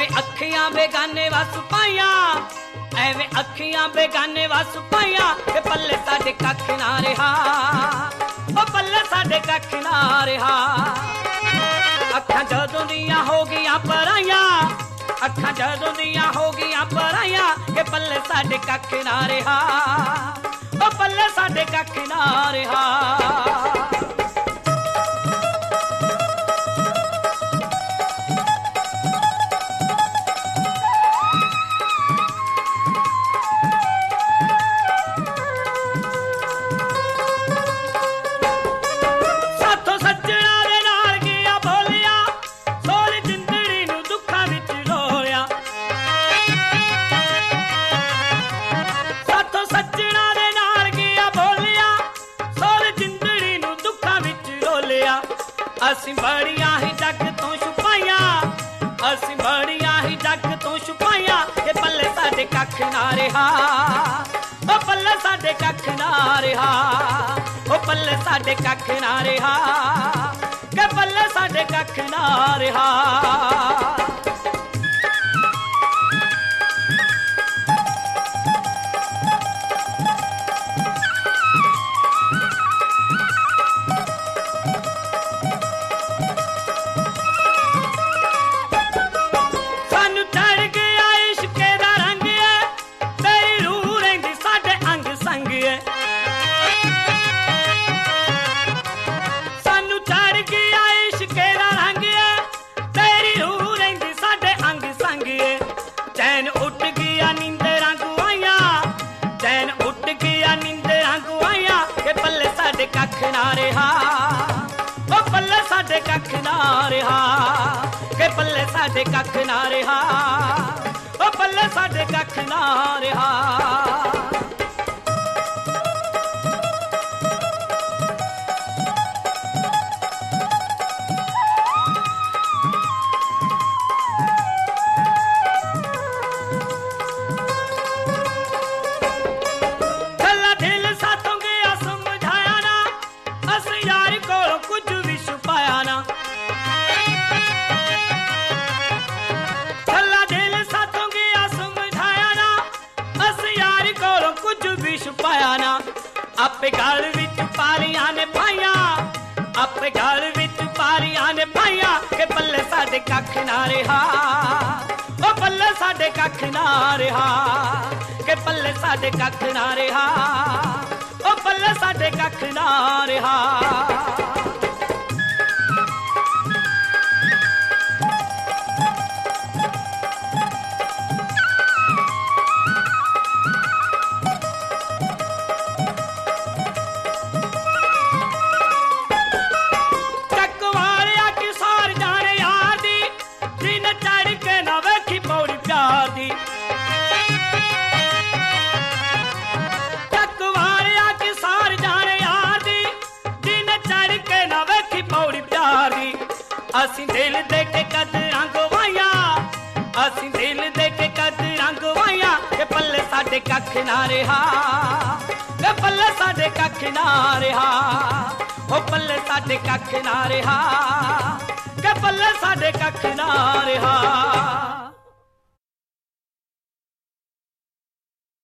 अखियां बेगाने वस पाइया, एवें अखियां बेगाने वस पाइया के पल्ले साडे कख ना रहा, ओ पल्ले साडे कख ना रहा। अखां जदों दियां हो गईयां पराइयां, अखां जदों दियां हो गईयां पराइयां के पल्ले साडे कख ना रहा, ओ पल्ले साडे कख ना रहा। असीं बड़ियां ही जग तो छुपाइयां, असीं बड़ियां ही जग तो छुपाइयां के पल्ले साडे कख ना रहा, ओ पल्ले साडे कख ना रहा, ओ पल्ले साडे कख ना रहा, के पल्ले साडे कख ना रहा। कख ना रहा, ओ पल्ले साडे कख ना रहा, के पल्ले साडे कख ना रहा, ओ पल्ले साडे कख ना रहा। आपे गल विच पारियां ने पाइया, आपे गल विच पारियां ने पाइया के पल्ले साडे कख ना रहा, ओ पल्ले साडे कख ना रहा, के पल्ले साडे कख ना रहा, ओ पल्ले साडे कख ना रहा। असीं दिल दे के कदरां गवाइयां, असीं दिल दे के कदरां गवाइयां के पल्ले साडे कख ना रहा, के पल्ले साडे कख ना रहा, ओ पल्ले साडे कख ना रहा, के पल्ले साडे कख ना रहा।